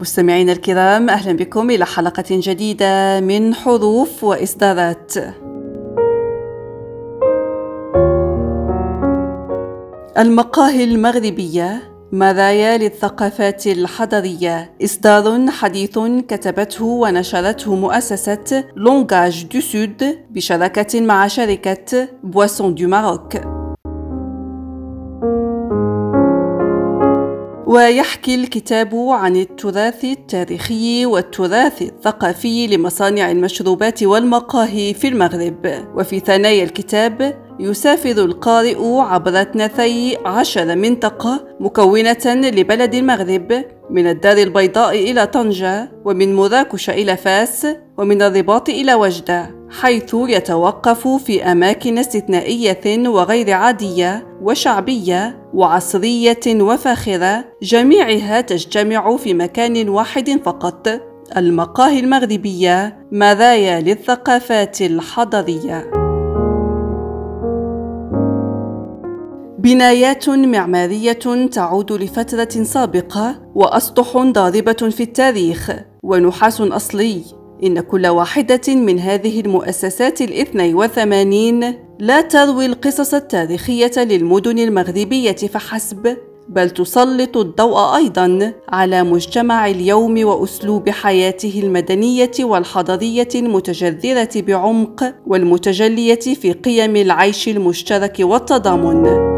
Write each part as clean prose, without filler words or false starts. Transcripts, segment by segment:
مستمعينا الكرام، أهلا بكم إلى حلقة جديدة من حروف وإصدارات. المقاهي المغربية، مرايا للثقافات الحضرية، إصدار حديث كتبته ونشرته مؤسسة لونغاج دو سود بشراكة مع شركة بواسون دو ماروك. ويحكي الكتاب عن التراث التاريخي والتراث الثقافي لمصانع المشروبات والمقاهي في المغرب. وفي ثنايا الكتاب يسافر القارئ عبر 12 منطقة مكونة لبلد المغرب، من الدار البيضاء إلى طنجة، ومن مراكش إلى فاس، ومن الرباط إلى وجدة، حيث يتوقف في أماكن استثنائية وغير عادية وشعبية وعصرية وفاخرة، جميعها تجتمع في مكان واحد فقط: المقاهي المغربية، مرايا للثقافات الحضرية. بنايات معمارية تعود لفترة سابقة، وأسطح ضاربة في التاريخ، ونحاس أصلي. إن كل واحدة من هذه المؤسسات 82 لا تروي القصص التاريخية للمدن المغربية فحسب، بل تسلط الضوء أيضاً على مجتمع اليوم وأسلوب حياته المدنية والحضارية المتجذرة بعمق، والمتجلية في قيم العيش المشترك والتضامن.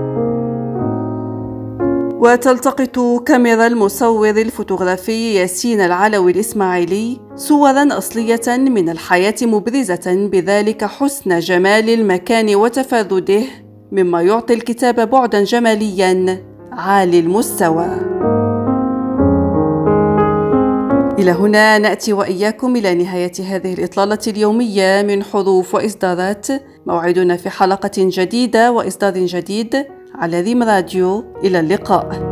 وتلتقط كاميرا المصور الفوتوغرافي ياسين العلوي الإسماعيلي صوراً أصلية من الحياة، مبرزة بذلك حسن جمال المكان وتفرده، مما يعطي الكتاب بعداً جمالياً عالي المستوى. إلى هنا نأتي وإياكم إلى نهاية هذه الإطلالة اليومية من حروف وإصدارات. موعدنا في حلقة جديدة وإصدار جديد على ريم راديو. إلى اللقاء.